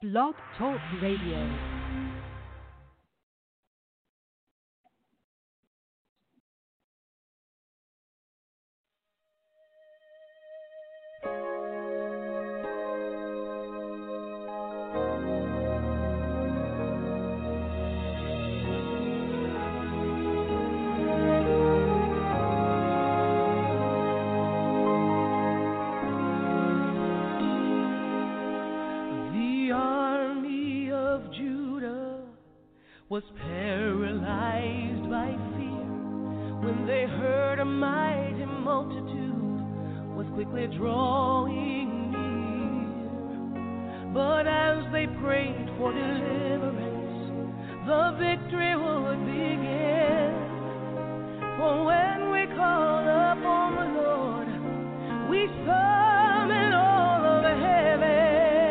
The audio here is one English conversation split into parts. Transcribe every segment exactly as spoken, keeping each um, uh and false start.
Blog Talk Radio. Was paralyzed by fear when they heard a mighty multitude was quickly drawing near. But as they prayed for deliverance, the victory would begin. For when we call upon the Lord, we summon all of heaven.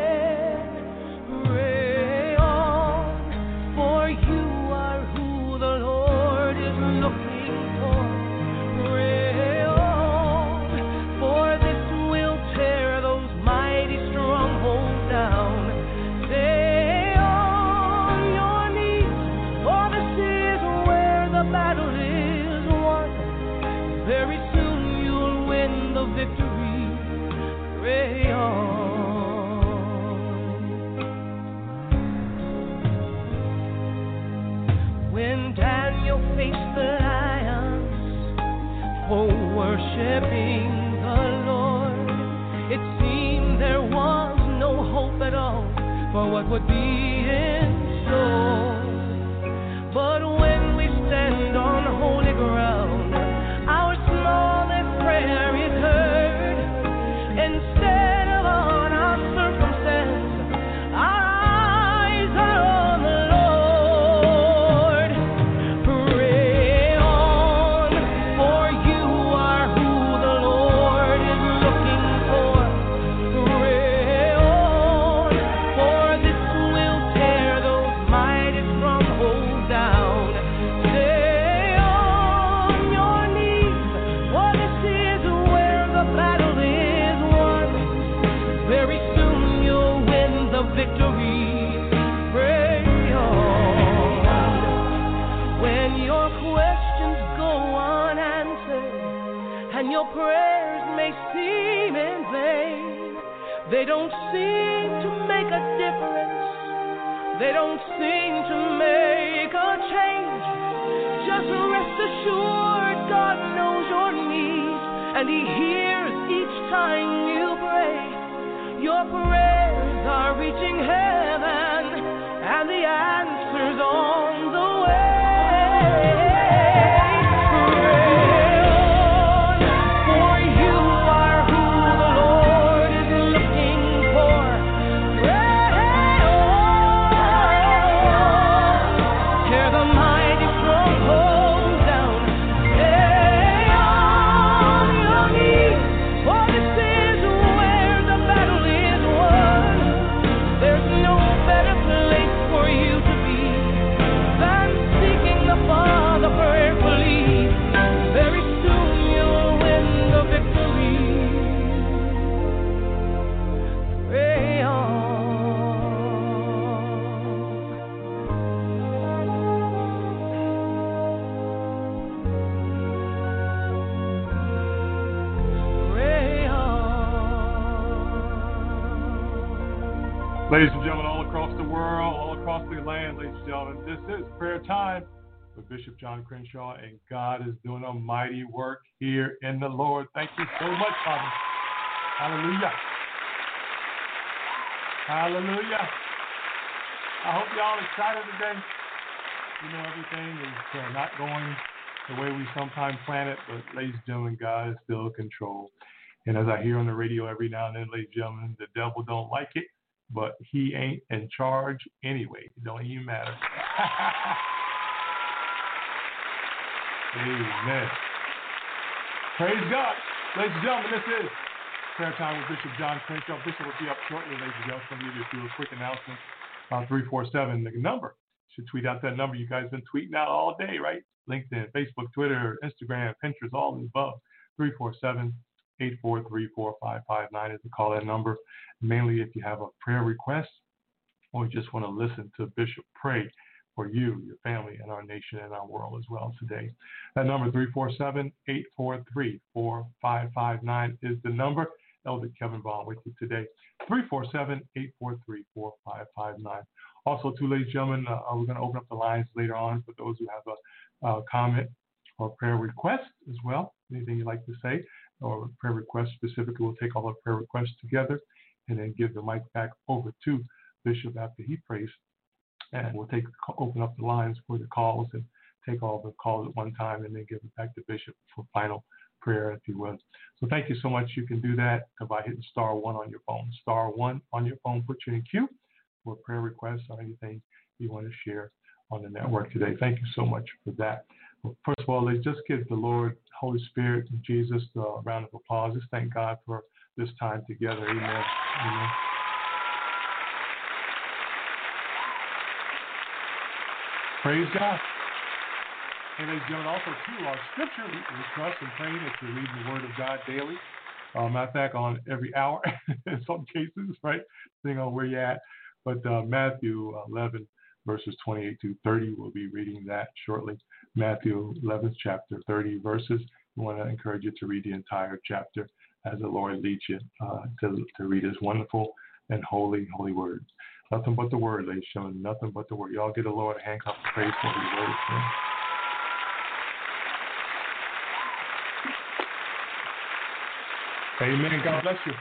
Worshiping the Lord, it seemed there was no hope at all for what would be in store. But when we stand on holy ground, our smallest prayer is heard. Instead of on our circumstance, our eyes are on the Lord. Pray on, for you are who the Lord is looking for. Pray on, for this will tear those mighty strongholds down. Stay on your knees, for this is where the battle is won. Very soon you'll win the victory. Pray on. When your questions go unanswered and your prayers may seem in vain, they don't seem to make a difference. They don't seem to make a change. Just rest assured God knows your needs and He hears each time you pray. Your prayers are reaching heaven and the answer's on the way. Pray on, for you are who the Lord is looking for. Pray on, tear the mighty strongholds down. Stay on your knees, for this is where the battle is won. There's no better place for you to be than seeking the Father prayerfully. Very soon you'll win the victory. Pray on. Pray on. Ladies and gentlemen, all across the world, all across the land, ladies and gentlemen, this is prayer time with Bishop John Crenshaw, and God is doing a mighty work here in the Lord. Thank you so much, Father. Hallelujah. Hallelujah. I hope y'all excited today. You know, everything is uh, not going the way we sometimes plan it, but ladies and gentlemen, God is still in control. And as I hear on the radio every now and then, ladies and gentlemen, the devil don't like it, but he ain't in charge anyway. It don't even matter. Amen. Praise God. Ladies and gentlemen, this is Prayer Time with Bishop John Crenshaw. Bishop will be up shortly, ladies and gentlemen. I'm going to give you a quick announcement. Uh, three four seven, the number. Should tweet out that number. You guys been tweeting out all day, right? LinkedIn, Facebook, Twitter, Instagram, Pinterest, all of the above. three four seven, eight four three, four five five nine is to call that number. Mainly if you have a prayer request or you just want to listen to Bishop pray for you, your family, and our nation and our world as well today. That number, three four seven, eight four three, four five five nine, is the number. Elder Kevin Vaughn with you today, three four seven, eight four three, four five five nine. Also, too, ladies and gentlemen, uh, we're going to open up the lines later on for those who have a uh, comment or prayer request as well. Anything you'd like to say or prayer request specifically, we'll take all our prayer requests together and then give the mic back over to Bishop after he prays. And we'll take open up the lines for the calls and take all the calls at one time and then give it back to Bishop for final prayer, if you will. So thank you so much. You can do that by hitting star one on your phone. Star one on your phone puts you in queue for prayer requests or anything you want to share on the network today. Thank you so much for that. Well, first of all, let's just give the Lord, Holy Spirit, and Jesus a round of applause. Just thank God for this time together. Amen. Amen. Praise God. And ladies and gentlemen, also too, our scripture, we, we trust and pray that you're reading the Word of God daily. Uh, matter of fact, on every hour in some cases, right? Depending on where you're at. But uh, Matthew eleven, verses twenty-eight to thirty, we'll be reading that shortly. Matthew eleventh chapter, thirty verses. We want to encourage you to read the entire chapter as the Lord leads you uh, to, to read His wonderful and holy, holy Word. Nothing but the Word, ladies and gentlemen. Nothing but the Word. Y'all get a Lord a hand clap of praise for His Word. Yeah. Amen. God bless you.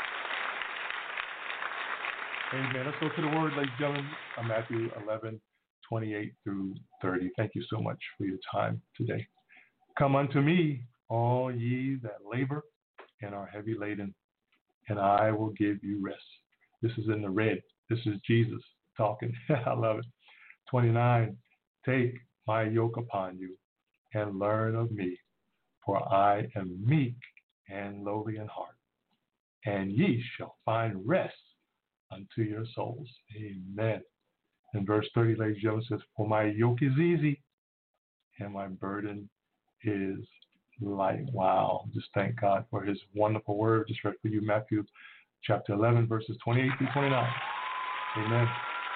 Amen. Let's go to the Word, ladies and gentlemen. Uh, Matthew eleven, twenty-eight through thirty. Thank you so much for your time today. Come unto me, all ye that labor and are heavy laden, and I will give you rest. This is in the red. This is Jesus talking. I love it. twenty-nine. Take my yoke upon you and learn of me, for I am meek and lowly in heart, and ye shall find rest unto your souls. Amen. And verse thirty, ladies and gentlemen, says, for my yoke is easy and my burden is light. Wow. Just thank God for His wonderful word. Just read for you Matthew chapter eleven, verses twenty-eight through twenty-nine. Amen.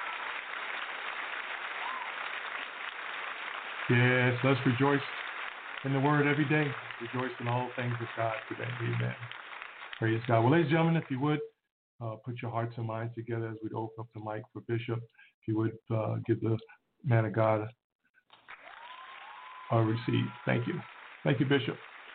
Yes, let's rejoice in the word every day. Rejoice in all things of God today. Amen. Praise God. Well, ladies and gentlemen, if you would, uh, put your hearts and minds together as we open up the mic for Bishop. If you would uh, give the man of God a receive. Thank you. Thank you, Bishop.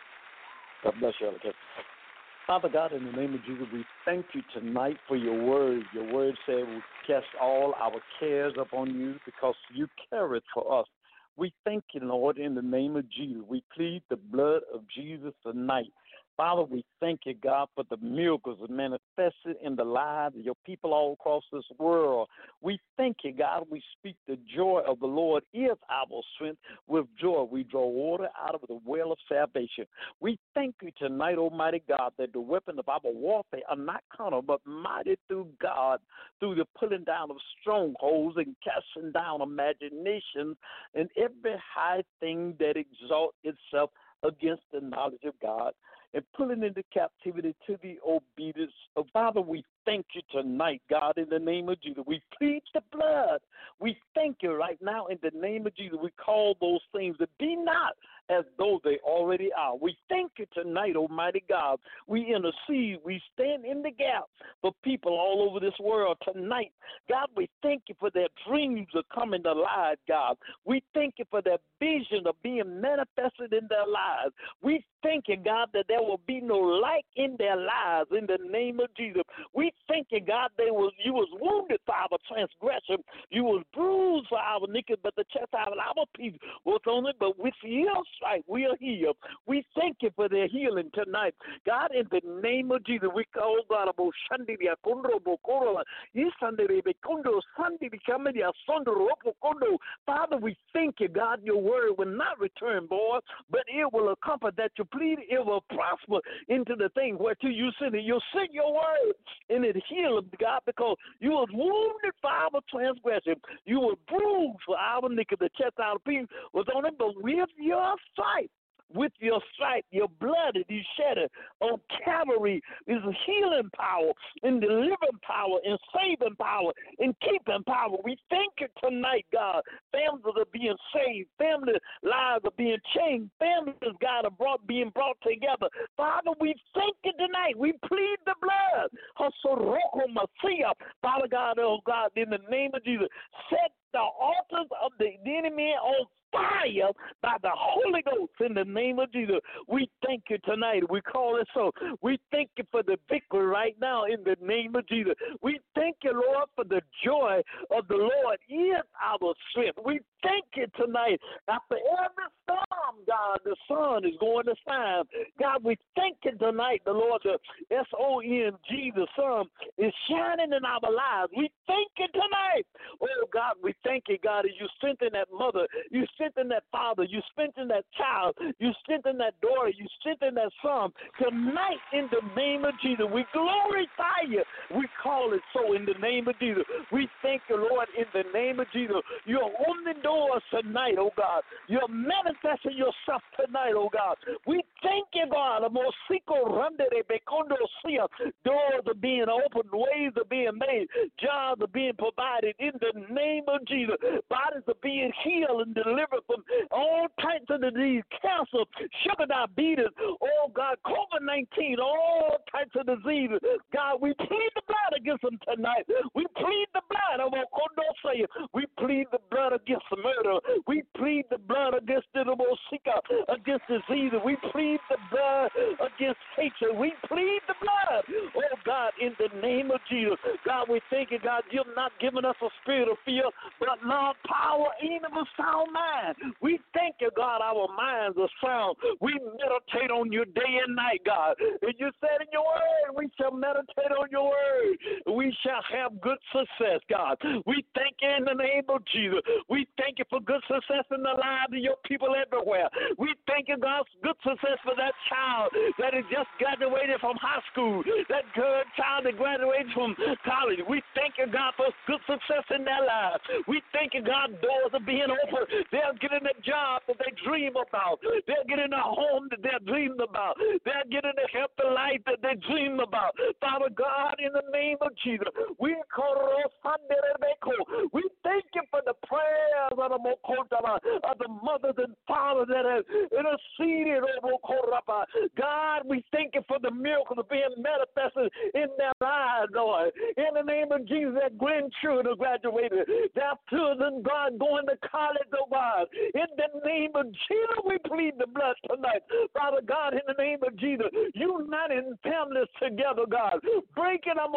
God bless you, Elder. Father God, in the name of Jesus, we thank you tonight for your word. Your word said we cast all our cares upon you because you care it for us. We thank you, Lord, in the name of Jesus. We plead the blood of Jesus tonight. Father, we thank you, God, for the miracles manifested in the lives of your people all across this world. We thank you, God. We speak the joy of the Lord is our strength. With joy, we draw water out of the well of salvation. We thank you tonight, Almighty God, that the weapons of our warfare are not carnal, but mighty through God, through the pulling down of strongholds and casting down imaginations and every high thing that exalts itself against the knowledge of God, and pulling into captivity to the obedience of Father. We thank you tonight, God, in the name of Jesus. We plead the blood. We thank you right now in the name of Jesus. We call those things to be not as though they already are. We thank you tonight, Almighty God. We intercede. We stand in the gap for people all over this world tonight. God, we thank you for their dreams of coming to life, God. We thank you for their vision of being manifested in their lives. We thank you, God, that there will be no light in their lives in the name of Jesus. We thank you, God, they was, you was wounded for our transgression. You was bruised for our iniquity, but the chastisement of our peace was on it. But with your stripe, we are healed. We thank you for their healing tonight. God, in the name of Jesus, we call God about Shandiria Kundro Bokoro, Yisandere Bekundo, Sandiri Kamadia Sondro Kondo. Father, we thank you, God, your word will not return, boy, but it will accomplish that you plead, it will prosper into the thing whereto you send it. You'll send your word and it heal them, God, because you was wounded for our transgression. You were bruised for our iniquity. The chest out of peace was on it, but with your sight with your stripe, your blood that you shed on Calvary is a healing power and delivering power and saving power and keeping power. We thank you tonight, God. Families are being saved. Family lives are being changed. Families, God, are brought, being brought together. Father, we thank you tonight. We plead the blood. Father God, oh God, in the name of Jesus, set the altars of the enemy on fire by the Holy Ghost in the name of Jesus. We thank you tonight. We call it so. We thank you for the victory right now in the name of Jesus. We thank you, Lord, for the joy of the Lord is our strength. We thank you tonight. After every storm, God, the sun is going to shine. God, we thank you tonight, the Lord, the S O N G, the sun is shining in our lives. We thank you tonight. Oh, God, we thank you, God, as you strengthen that mother, you strengthen that father, you strengthen that child, you strengthen that daughter, you strengthen that son. Tonight, in the name of Jesus, we glorify you. We call it so in the name of Jesus. We thank you, Lord, in the name of Jesus. You're opening doors tonight, oh God. You're manifesting yourself tonight, oh God. We thank you, God. Doors are being opened, ways are being made, jobs are being provided in the name of Jesus. Bodies are being healed and delivered from all types of disease, cancer, sugar diabetes, oh God, COVID nineteen, all types of diseases. God, we plead the blood against them tonight. We plead the blood of Okondosaya. We plead the blood against murder. We plead the blood against the Mosika, against disease. We plead the blood against hatred. We plead the blood, oh God, in the name of Jesus. God, we thank you, God, you've not given us a spirit of fear, but love, power, and of a sound mind. We thank you, God, our minds are sound. We meditate on you day and night, God. And you said in your word, we shall meditate on your word. We shall have good success, God. We thank you in the name of Jesus. We thank you for good success in the lives of your people everywhere. We thank you, God, for good success for that child that has just graduated from high school, that good child that graduated from college. We thank you, God, for good success in their lives. We thank you, God, doors are being opened. They're getting a job that they dream about. They're getting a home that they're dreaming about. They're getting a healthy life that they dream about. Father God, in the name of Jesus, we call we thank you for the prayers of the of the mothers and fathers that have interceded. God, we thank you for the miracles being manifested in their lives, Lord. In the name of Jesus, their grandchildren graduated, their children, God, going to college, oh God. In the name of Jesus, we plead the blood tonight. Father God, in the name of Jesus, uniting families together, God. Breaking them,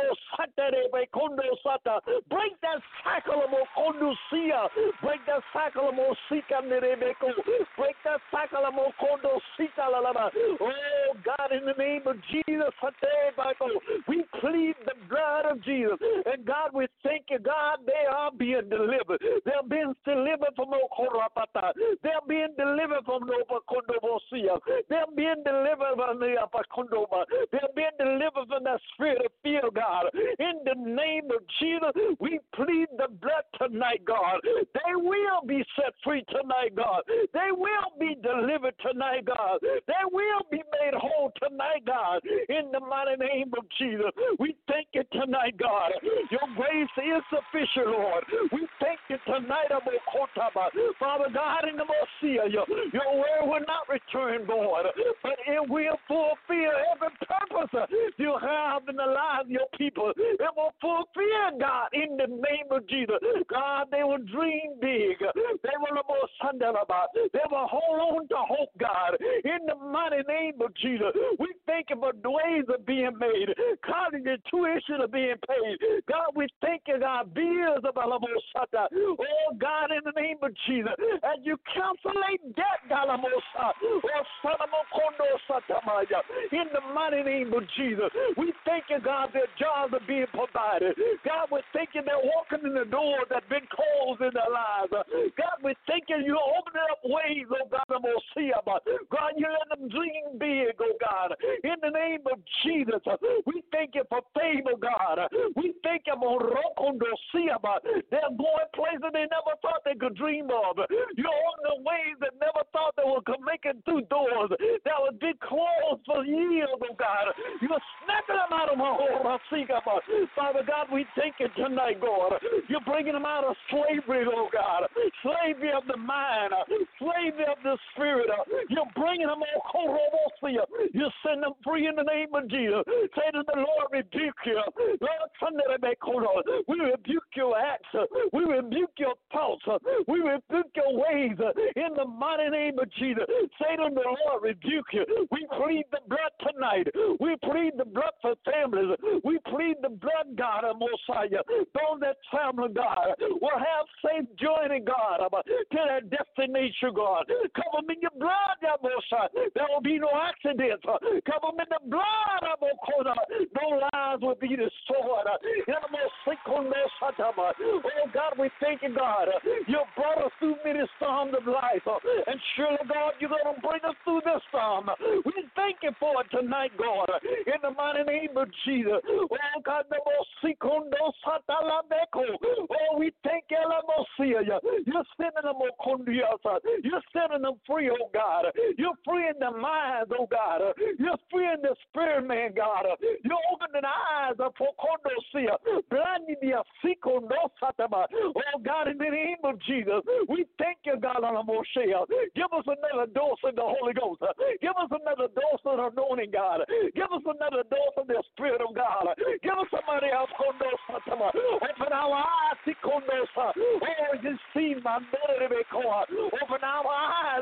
break that cycle of Mokondusia. Break that cycle of Mosika Nerebeko. Break that cycle of Mokondo Sita Lalaba. Oh God, in the name of Jesus, we plead the blood of Jesus. And God, we thank you, God, they are being delivered. They're being delivered from Okorapata. They're being delivered from Nopakondobosia. They're being delivered from the Apakondoma. They're being delivered from that spirit of fear, God. In the name of Jesus, we plead the blood tonight, God. They will be set free tonight, God. They will be delivered tonight, God. They will be made whole tonight, God. In the mighty name of Jesus, we thank you tonight, God. Your grace is sufficient, Lord. We thank you tonight, Father God, in the Mosia, your, your word will not return, Lord, but it will fulfill every purpose you have in the lives of your people. It will fulfill, God, in the name of Jesus. God, they will dream big. They will They will hold on to hope, God, in the mighty name of Jesus. We thank you for the ways of being made. College and tuition are being paid. God, we thank you, God, bills of Alamosata. Oh, God, in the name of Jesus, as you cancellate debt, Galamosa, oh, Salamokondo Satamaya, in the mighty name of Jesus, we thank you, God, that jobs are being provided. God, we thank you they're walking in the door that have been closed in their lives. God, we thank you you're opening up ways, oh God, God, you let them dream big, oh God, in the name of Jesus. We thank you for favor, God. We thank you for Rokondo Siaba. They're going places places they never thought they could dream of. You're on the ways that never thought they would come making through doors that would be closed for years, oh God. You're snatching them out of my home. Father God, we thank you tonight, God. You're bringing them out of slavery, oh God. Slavery of the mind, slavery of the spirit. You're bringing them out. You send them free in the name of Jesus. Say to the Lord, rebuke you. Lord, we rebuke your acts. We rebuke your thoughts. We rebuke your ways in the mighty name of Jesus. Say to the Lord, rebuke you. We plead the blood tonight. We plead the blood for families. We plead the blood, God, of Mosiah. Those that family, God, will have safe journey, God, to their destination, God. Cover them in your blood, God, Mosiah. There will be no accidents. Cover them in the blood, God. No lives will be destroyed. Oh, God, we thank you, God. You brought us through many storms of life. And surely, God, you're going to bring us through this storm. We thank you for it tonight, God. In the mighty name of Jesus. Oh, God, the most oh, we thank you, you're sending them, you're sending them free, oh God. You're freeing the minds, oh God. You're freeing the spirit, man, God. You're opening the eyes of Pocondosia, blinding the Siko no Satama. Oh God, in the name of Jesus, we thank you, God, on the Moshe. Give us another dose of the Holy Ghost. Give us another dose of the anointing, God. Give us another dose of the Spirit of God. Give us somebody else, Kondo Satama. Open our eyes, Sikondosa. Oh, you see my melody, open our eyes,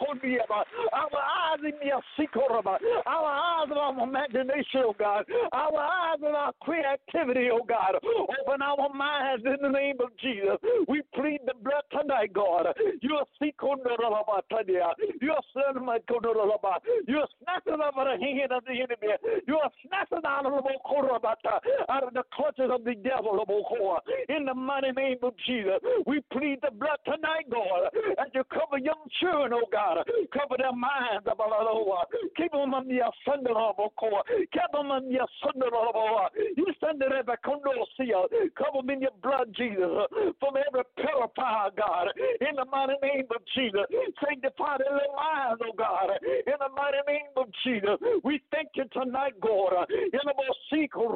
our eyes in the Sikoraba, our eyes of our imagination, oh God, our eyes of our creativity, oh God. Open our minds in the name of Jesus. We plead the blood tonight, God. You're Sikondoraba, you're Sanamakodoraba, you're snatching out of the hand of the enemy, you're snatching out of the Korabata, out of the clutches of the devil, in the mighty name of Jesus. We plead the blood tonight, God, as you cover young children, oh God. Cover their minds, keep them on the Sunday, keep them on the Sunday, you send it every condosia, cover them in your blood, Jesus, from every purifier, God, in the mighty name of Jesus. Sanctify their lives, oh God, in the mighty name of Jesus. We thank you tonight, God, in the most secret,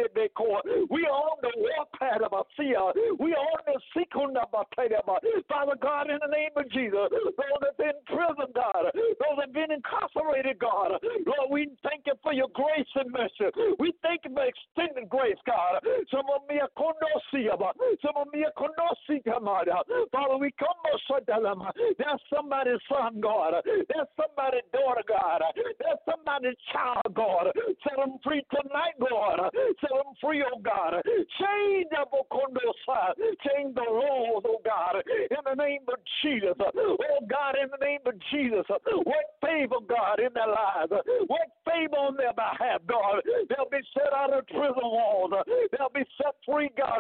we are on the warpath of our fear. We are on the secret of our Father God, in the name of Jesus, those that have been in prison, God, those that have been incarcerated, God, Lord, we thank you for your grace and mercy. We thank you for extended grace, God. Some of me are condosia, some of me are condosia, Father, we come, there's somebody's son, God. There's somebody's daughter, God. There's somebody's child, God. Set them free tonight, God. Set them free, oh God. Change the condosa, change the laws, oh God, in the name of Jesus. Oh God, in the name of Jesus, work favor, God, in their lives. Work favor on their behalf, God. They'll be set out of prison walls. They'll be set free, God.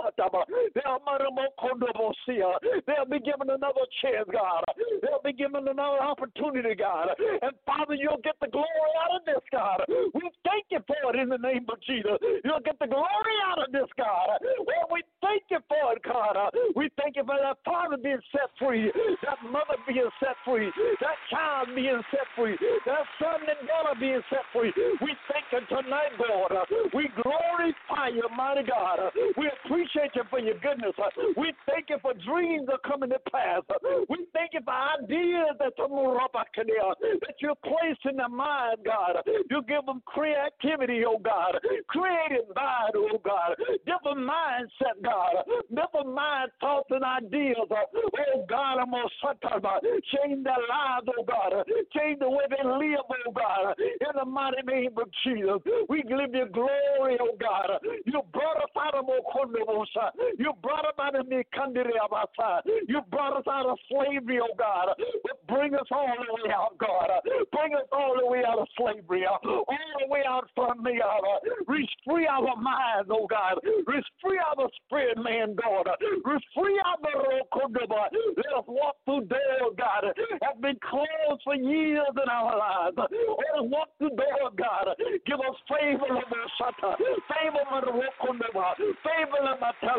They'll be given another chance, God. They'll be given another opportunity, God. And Father, you'll get the glory out of this, God. We thank you for it in the name of Jesus. You'll get the glory out of this, God. Well, we thank you for it, God. We thank you for that father being set free, that mother being set free, that child being set free, that son and daughter being set free. We thank you tonight, God. We glorify you, mighty God. We appreciate you for your goodness. We thank you for dreams that are coming to pass. We thank you for ideas that that you're placed in their mind, God. You give them creativity, oh God. Creative mind, oh God. Different mindset, God. Different mind thoughts and ideas. Oh God, I'm going to change their lives, oh God. Change the way they live, oh God. In the mighty name of Jesus, we give you glory, oh God. You brought us out of Mokondobosa. You brought us out of Mikandirabasa. You brought us out of slavery, oh God. But bring us all the way out, God. Bring us all the way out of slavery. All the way out from me, God. Reach free our minds, oh God. Reach free our spirit, man, God. Reach free our Rokondoba. Let let us walk through doors, God, have been closed for years in our lives. Let us walk through doors, God. Give us favor, favor, favor,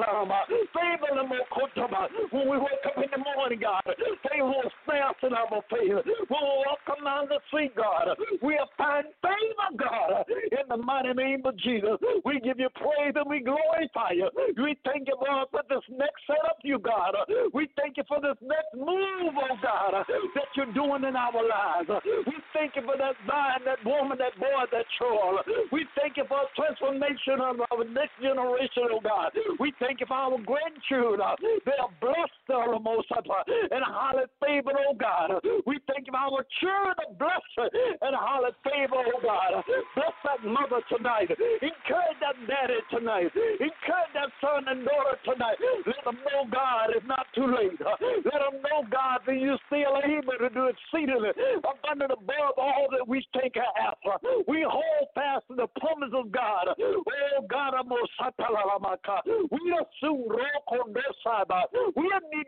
favor, when we wake up in the morning, God. Favor will stand in our favor. When we walk around the street, God, we'll find favor, God, in the mighty name of Jesus. We give you praise and we glorify you. We thank you, Lord, for this next setup, you, God. We thank you for this next move, oh God, that you're doing in our lives. We thank you for that vine, that woman, that boy, that child. We thank you for a transformation of our next generation, oh God. We thank you for our grandchildren. They are blessed, oh, most of us, and highly favored, oh God. We thank you for our children, blessed and highly favored, oh God. Bless that mother tonight. Encourage that daddy tonight. Encourage that son and daughter tonight. Let them know, God, it's not too late. Let them know, God, that you're still able to do exceedingly abundant above all that we think or ask. We hold fast to the promise of God. Oh, God, I'm we are soon we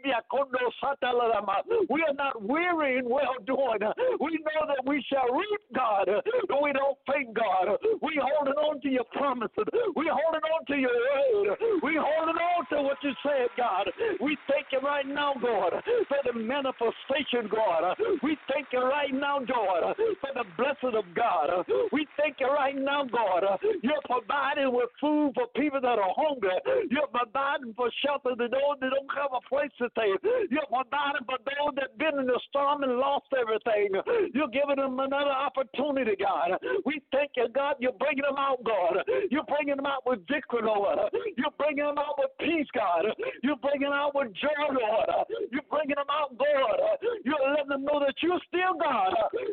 we are not weary in well doing. We know that we shall reap, God, but we don't faint, God. We holding on to your promises. We holding on to your word. We holding on to what you said, God. We thank you right now, God, for the manifestation, God. We thank you right now, God, for the blessing of God. We thank you right now, God. You're providing with food for people that are hungry. You're providing for shelter to those that don't have a place to stay. You're providing for those that have been in the storm and lost everything. You're giving them another opportunity, God. We thank you, God. You're bringing them out, God. You're bringing them out with victory, Lord. You're bringing them out with peace, God. You're bringing them out with joy, Lord. You're bringing them out, God. You're letting them know that you're still God.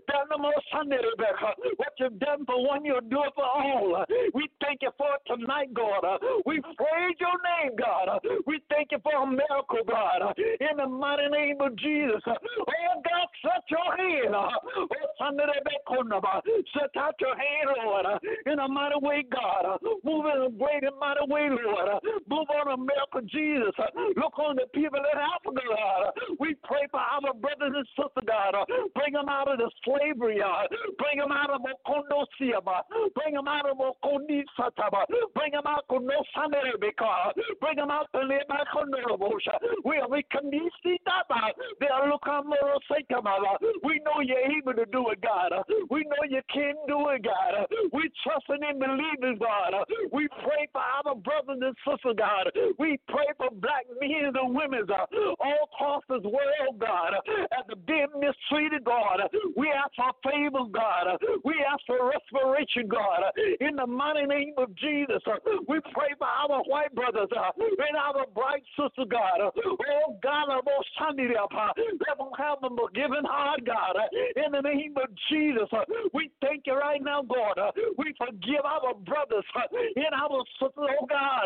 What you've done for one, you'll do it for all. We thank you for it tonight, God. We praise your name, God. We thank you for a miracle, God. In the mighty name of Jesus. Oh, God, set your hand. Oh, set out your hand, Lord. In a mighty way, God. Move in a great and mighty way, Lord. Move on America, Jesus. Look on the people in Africa, God. We pray for our brothers and sisters, God. Bring them out of the slavery, God. Bring them out of Mokondo Siaba. Bring them out of Mokondi Sataba. Bring them out of No Sanebeka. Bring them out to Leba Kondorobosha. We are we can see that. They are looking more Sakamala. We know you're able to do it, God. We know you can do it, God. We trust and believe in God. We pray for our brothers and sisters, God. We pray for black men and women, God, all across this world, God, as the being mistreated, God. We ask for favor, God. We ask for restoration, God. In the mighty name of Jesus, we pray for our white brothers and our bright sisters, God. Oh, God, I'm all Sunday, let them have them forgiving heart, God. In the name of Jesus, we thank you right now, God. We forgive our brothers and our sisters, oh God.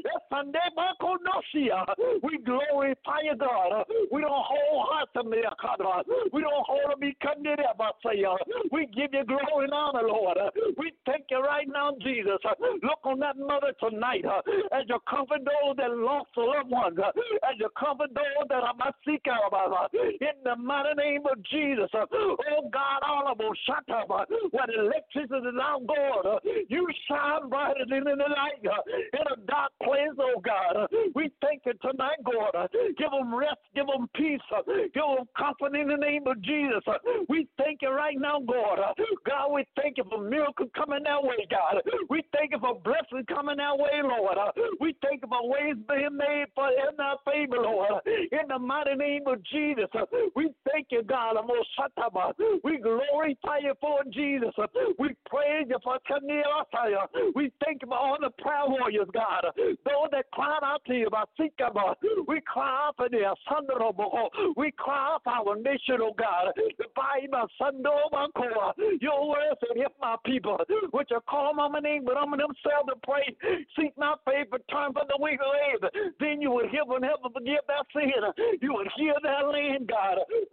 We glorify you, God. We don't hold hearts to me, God. We don't hold me, we give you glory and honor, Lord. We thank you right now, Jesus. Look on that mother tonight as you comfort those that lost loved ones, as you comfort those that are not seeking about. In the mighty name of Jesus, oh God, all of us, shut up. When electricity is out, God, you shine brighter than in the light in a dark place, oh God. We thank you tonight, God. Give them rest, give them peace, give them comfort in the name of Jesus. We thank you right now, God. God, we thank you for miracles coming that way, God. We thank you for blessings coming that way, Lord. We thank you for ways being made for in our favor, Lord. In the mighty name of Jesus, we thank you, God. We glorify you for Jesus. We praise you for Kaniasaya. We thank you for all the prayer warriors, God. Those that cry out to you about Sikaba. We cry out for their son. We cry out for our nation, oh God. The Bible, Sandomakoa. Your word said, if my people, which are called on my name, but on themselves to pray, seek my favor, turn from the wicked ways, then you will hear from heaven, forgive that sin. You will hear that land, God. We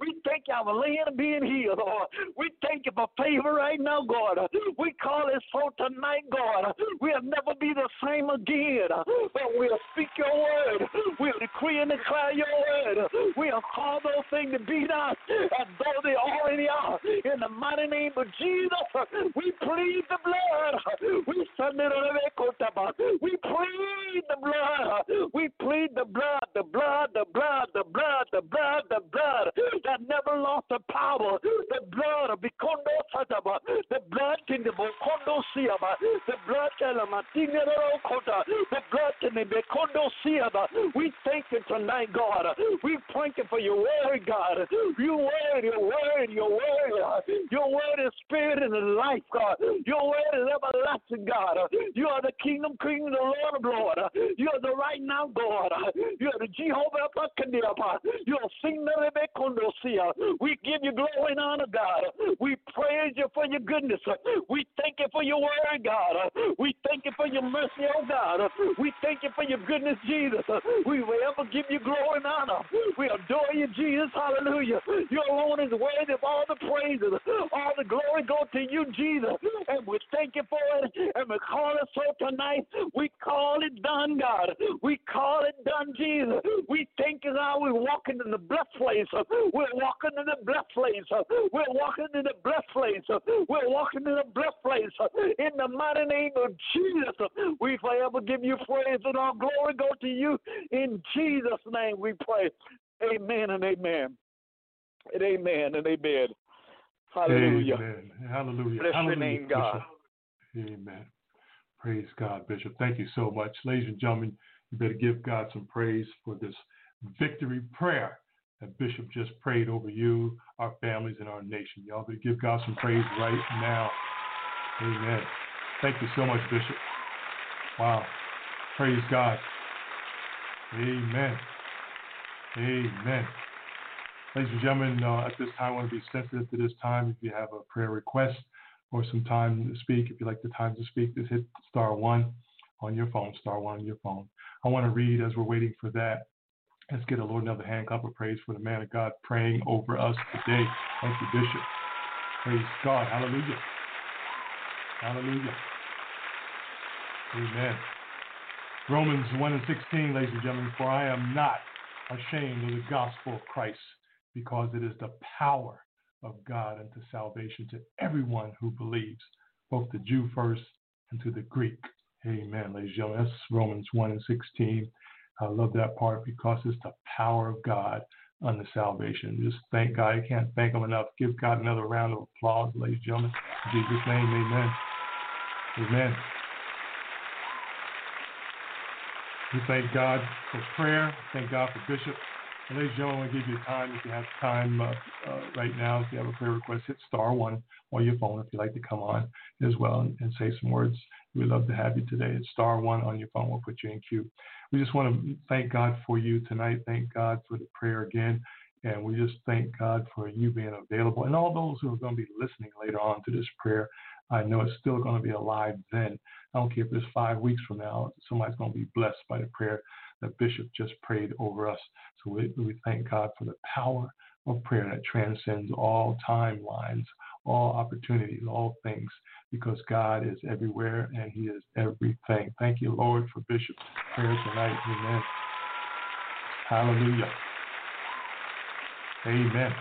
We thank you for our land being healed, Lord. We thank you for favor right now, God. We call it so tonight, God. We'll never be the same again, but we'll speak your word. We'll decree and declare your word. We'll call those things to be not as though they already are. In the mighty name of Jesus, we plead the blood. We send it on the We plead the blood. We plead the blood, the blood, the blood, the blood, the blood, the blood that never lost the power. The blood of Bikondo Sataba, the blood in the Bokondo Siaba, the blood in the Matina Kota, the blood in the Bekondo Siaba. We thank you tonight, God. We thank you for your word, God. Your word, your word, your word. Your word is spirit and life, God. Your word is everlasting, God. You are the kingdom, king, the Lord of Lords. You are the right now, God. You are the Jehovah Pakandiapa. You are Sing the Bekondo Sia. We give you glory and honor, God. We praise you for your goodness. We thank you for your word, God. We thank you for your mercy, oh God. We thank you for your goodness, Jesus. We will ever give you glory and honor. We adore you, Jesus. Hallelujah. You alone is worthy of all the praises. All the glory go to you, Jesus. And we thank you for it. And we call it so tonight. We call it done, God. We call it done, Jesus. We thank you now. We're walking in the blessed place. We're walking in the blessed place. We're walking in the blessed place. We're walking in the blessed place. In the mighty name of Jesus, we forever give you praise and all glory go to you. In Jesus' name we pray. Amen and amen. And amen and amen. Hallelujah. Amen. Hallelujah. Bless Hallelujah, your name, God. Bishop. Amen. Praise God, Bishop. Thank you so much. Ladies and gentlemen, you better give God some praise for this victory prayer that Bishop just prayed over you, our families, and our nation. Y'all better give God some praise right now. Amen. Thank you so much, Bishop. Wow. Praise God. Amen. Amen. Ladies and gentlemen, uh, at this time, I want to be sensitive to this time. If you have a prayer request or some time to speak, if you like the time to speak, just hit star one on your phone, star one on your phone. I want to read as we're waiting for that. Let's get a Lord another hand clap of praise for the man of God praying over us today. Thank you, Bishop. Praise God. Hallelujah. Hallelujah. Amen. Romans one and sixteen, ladies and gentlemen, for I am not ashamed of the gospel of Christ, because it is the power of God unto salvation to everyone who believes, both the Jew first and to the Greek. Amen, ladies and gentlemen. That's Romans one and sixteen. I love that part because it's the power of God unto salvation. Just thank God. You can't thank him enough. Give God another round of applause, ladies and gentlemen. In Jesus' name, amen. Amen. We thank God for prayer. Thank God for Bishop. And ladies and gentlemen, I want to give you time. If you have time uh, uh, right now, if you have a prayer request, hit star one on your phone if you'd like to come on as well and, and say some words. We'd love to have you today. It's star one on your phone. We'll put you in queue. We just want to thank God for you tonight. Thank God for the prayer again. And we just thank God for you being available. And all those who are going to be listening later on to this prayer, I know it's still going to be alive then. I don't care if it's five weeks from now, somebody's going to be blessed by the prayer that Bishop just prayed over us. So we, we thank God for the power of prayer that transcends all timelines, all opportunities, all things, because God is everywhere and he is everything. Thank you, Lord, for Bishop's prayer tonight. Amen. Hallelujah. Amen.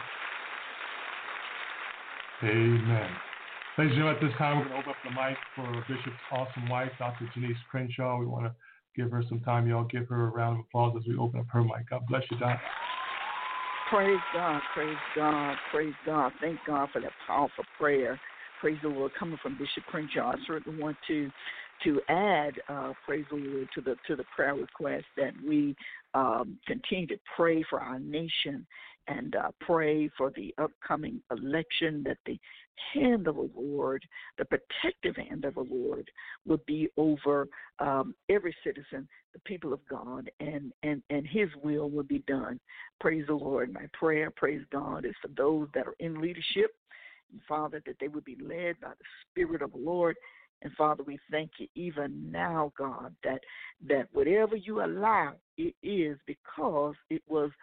Amen. Ladies and gentlemen, at this time, we're going to open up the mic for Bishop's awesome wife, Doctor Janice Crenshaw. We want to give her some time. Y'all give her a round of applause as we open up her mic. God bless you, Doc. Praise God, praise God, praise God. Thank God for that powerful prayer. Praise the Lord. Coming from Bishop Crenshaw, I certainly want to to add, uh, praise the Lord, to the to the prayer request that we um, continue to pray for our nation and uh, pray for the upcoming election, that the hand of the Lord, the protective hand of the Lord, will be over um, every citizen, the people of God, and, and, and his will will be done. Praise the Lord. My prayer, praise God, is for those that are in leadership, and Father, that they would be led by the Spirit of the Lord. And Father, we thank you even now, God, that that whatever you allow, it is because it was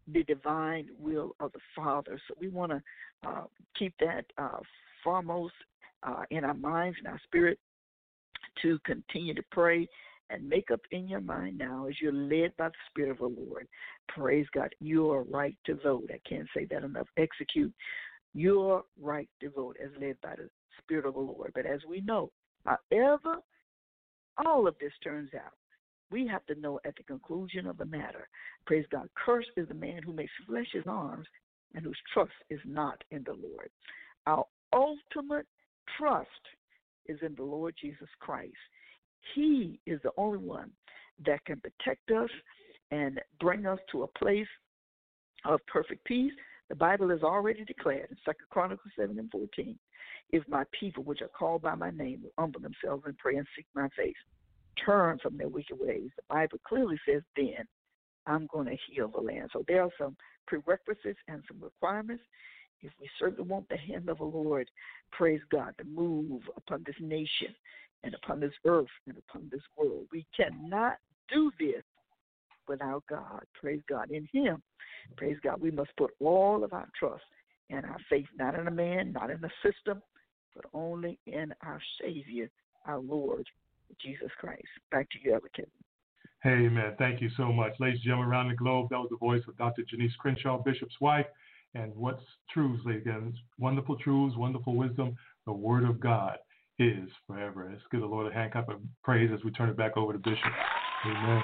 the divine will of the Father. So we want to uh, keep that uh, foremost uh, in our minds and our spirit to continue to pray and make up in your mind now as you're led by the Spirit of the Lord. Praise God. Your right to vote. I can't say that enough. Execute your right to vote as led by the Spirit of the Lord. But as we know, however all of this turns out, we have to know at the conclusion of the matter, praise God, cursed is the man who makes flesh his arms and whose trust is not in the Lord. Our ultimate trust is in the Lord Jesus Christ. He is the only one that can protect us and bring us to a place of perfect peace. The Bible has already declared in Second Chronicles seven and fourteen, if my people which are called by my name will humble themselves and pray and seek my face, turn from their wicked ways. The Bible clearly says then I'm going to heal the land. So there are some prerequisites and some requirements. If we certainly want the hand of the Lord, praise God, to move upon this nation and upon this earth and upon this world, we cannot do this without God. Praise God. In Him, praise God, we must put all of our trust and our faith, not in a man, not in a system, but only in our Savior, our Lord, Jesus Christ. Back to you, Elder Kevin. Amen. Thank you so much. Ladies and gentlemen, around the globe, that was the voice of Doctor Janice Crenshaw, Bishop's wife. And what's truths, ladies and gentlemen? Wonderful truths, wonderful wisdom. The Word of God is forever. Let's give the Lord a hand clap of praise as we turn it back over to Bishop. Amen.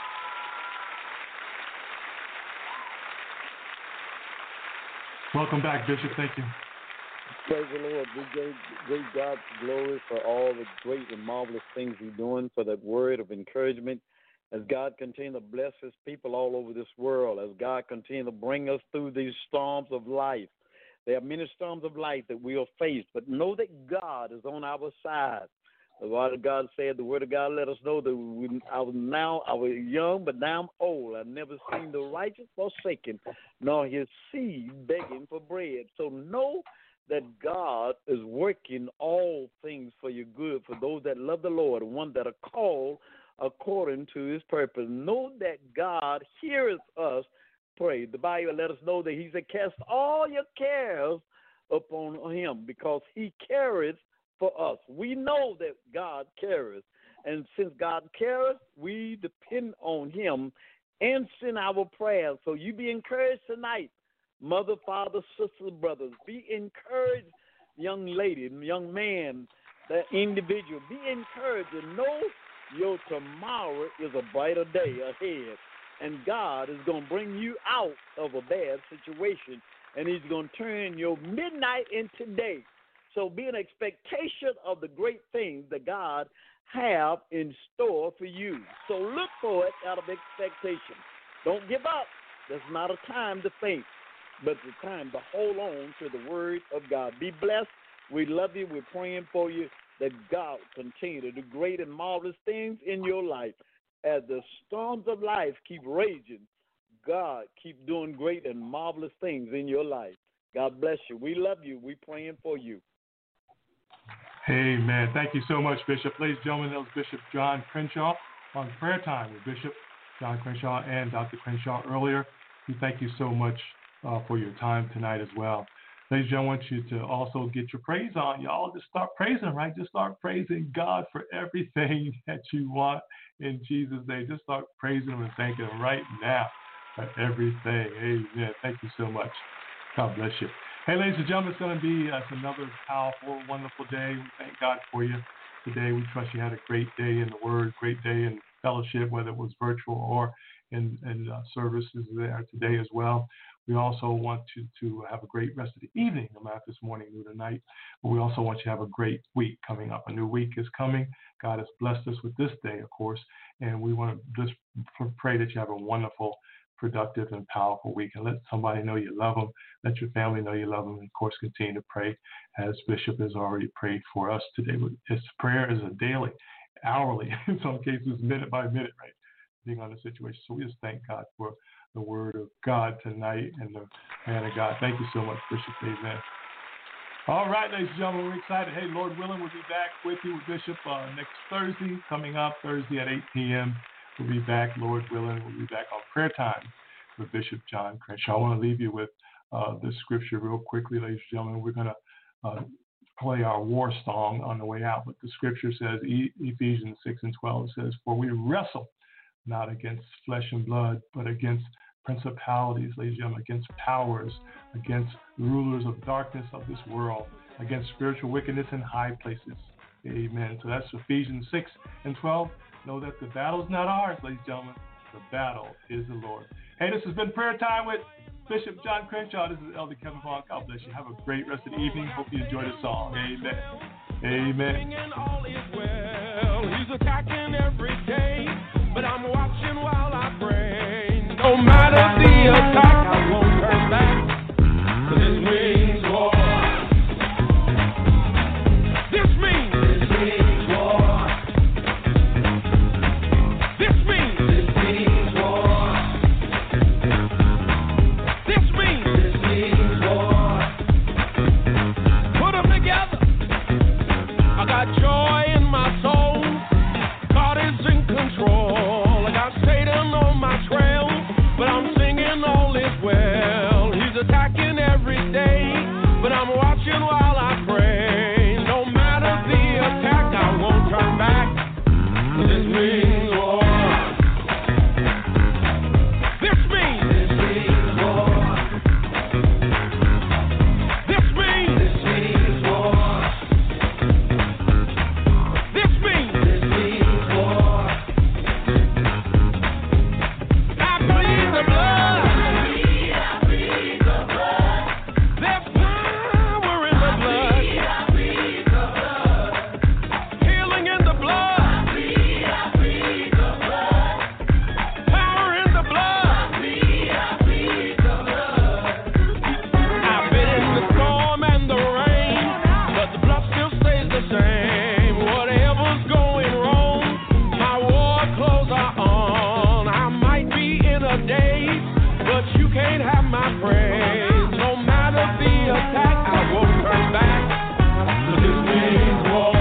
Welcome back, Bishop. Thank you. Praise the Lord. We give, give God glory for all the great and marvelous things He's doing, for that word of encouragement. As God continue to bless His people all over this world, as God continue to bring us through these storms of life. There are many storms of life that we will face, but know that God is on our side. The Word of God said, the Word of God let us know that we, I was now I was young, but now I'm old. I've never seen the righteous forsaken, nor his seed begging for bread. So know that God is working all things for your good, for those that love the Lord, the ones that are called according to His purpose. Know that God heareth us pray. The Bible let us know that He said, cast all your cares upon Him, because He careth for us. We know that God careth, and since God careth, we depend on Him and send our prayers. So you be encouraged tonight, mother, father, sisters, brothers. Be encouraged, young lady, young man, that individual. Be encouraged and know your tomorrow is a brighter day ahead. And God is going to bring you out of a bad situation, and He's going to turn your midnight into day. So be an expectation of the great things that God have in store for you. So look for it out of expectation. Don't give up. There's not a time to faint, but it's a time to hold on to the Word of God. Be blessed. We love you. We're praying for you that God continue to do great and marvelous things in your life. As the storms of life keep raging, God keep doing great and marvelous things in your life. God bless you. We love you. We're praying for you. Amen. Thank you so much, Bishop. Ladies and gentlemen, that was Bishop John Crenshaw on Prayer Time with Bishop John Crenshaw and Doctor Crenshaw earlier. We thank you so much uh, for your time tonight as well. Ladies and gentlemen, I want you to also get your praise on. Y'all just start praising, right? Just start praising God for everything that you want in Jesus' name. Just start praising Him and thanking Him right now for everything. Amen. Thank you so much. God bless you. Hey, ladies and gentlemen, it's going to be uh, another powerful, wonderful day. We thank God for you today. We trust you had a great day in the Word, great day in fellowship, whether it was virtual or in, in uh, services there today as well. We also want to, to have a great rest of the evening, no matter if it's morning, noon, or night. But we also want you to have a great week coming up. A new week is coming. God has blessed us with this day, of course, and we want to just pray that you have a wonderful, productive, and powerful week. And let somebody know you love them. Let your family know you love them. And, of course, continue to pray as Bishop has already prayed for us today. His prayer is a daily, hourly, in some cases, minute by minute, right, being on the situation. So we just thank God for the Word of God tonight and the man of God. Thank you so much, Bishop. Amen. All right, ladies and gentlemen, we're excited. Hey, Lord willing, we'll be back with you with Bishop uh, next Thursday, coming up Thursday at eight p.m. We'll be back, Lord willing. We'll be back on Prayer Time with Bishop John Crenshaw. I want to leave you with uh, this scripture real quickly, ladies and gentlemen. We're going to uh, play our war song on the way out, but the scripture says, e- Ephesians six and twelve says, for we wrestle not against flesh and blood, but against principalities, ladies and gentlemen, against powers, against rulers of darkness of this world, against spiritual wickedness in high places. Amen. So that's Ephesians six and twelve. Know that the battle's not ours, ladies and gentlemen. The battle is the Lord. Hey, this has been Prayer Time with Bishop John Crenshaw. This is Elder Kevin Vaughn. God bless you. Have a great rest of the evening. Hope you enjoy the song. Amen. Amen. All is well. He's attacking every day, but I'm watching while I pray. No matter the attack, I won't turn back. 'Cause this means war. This means. This means war. This means. This means war. This means. This means war. Put them together. I got joy in my soul. God is in control. I got Satan on my trail, but I'm singing all is well. He's attacking every day, but I'm watching while I pray. No matter the attack, I won't turn back. 'Cause this means war. This means. This means war. This means. This means war. This means. This means war. I bleed the blood. I bleed the blood. There's power in the blood. I bleed the blood. Healing in the blood. I bleed, I bleed the blood. Power in the blood. I bleed, I bleed the blood. I've been in the storm and the rain, but the blood still stays the same. Whatever's going wrong, my war clothes are on. I might be in a daze, but you can't have my praise. No matter the attack, I won't turn back. 'Cause this means war.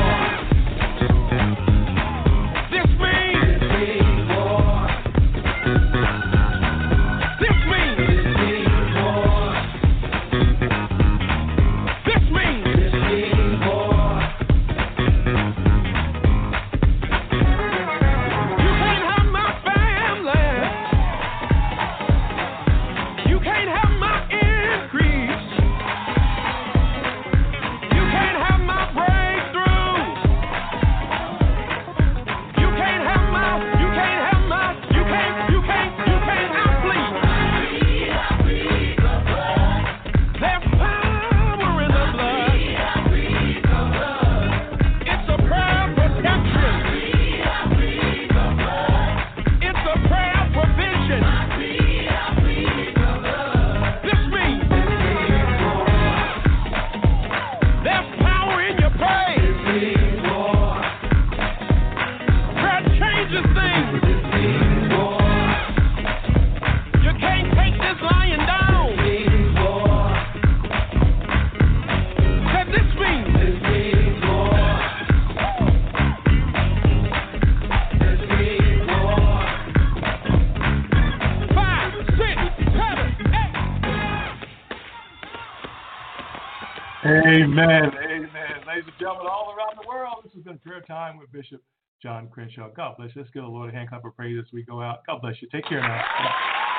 This means. This means war. This means. This means war. This means. This means war. You can't have my family. You can't have my increase. You can't have my breakthrough. You can't have my, you can't have my, you can't, you can't, you can't, I bleed. I bleed the blood. There's power in the blood. I bleed the blood. It's a prayer of protection. I bleed the blood. It's a prayer of provision. I bleed, I bleed the blood. This means. This means war. There's power in your praise. This means war. Prayer changes things. This means war. You can't take this lying down. This means war. Said this means. This means war. This means war. Five, six, seven, eight. Amen. Amen. Ladies and gentlemen, all around the world, this has been Prayer Time with Bishop John Crenshaw. God bless you. Let's give the Lord a hand clap of praise as we go out. God bless you. Take care now.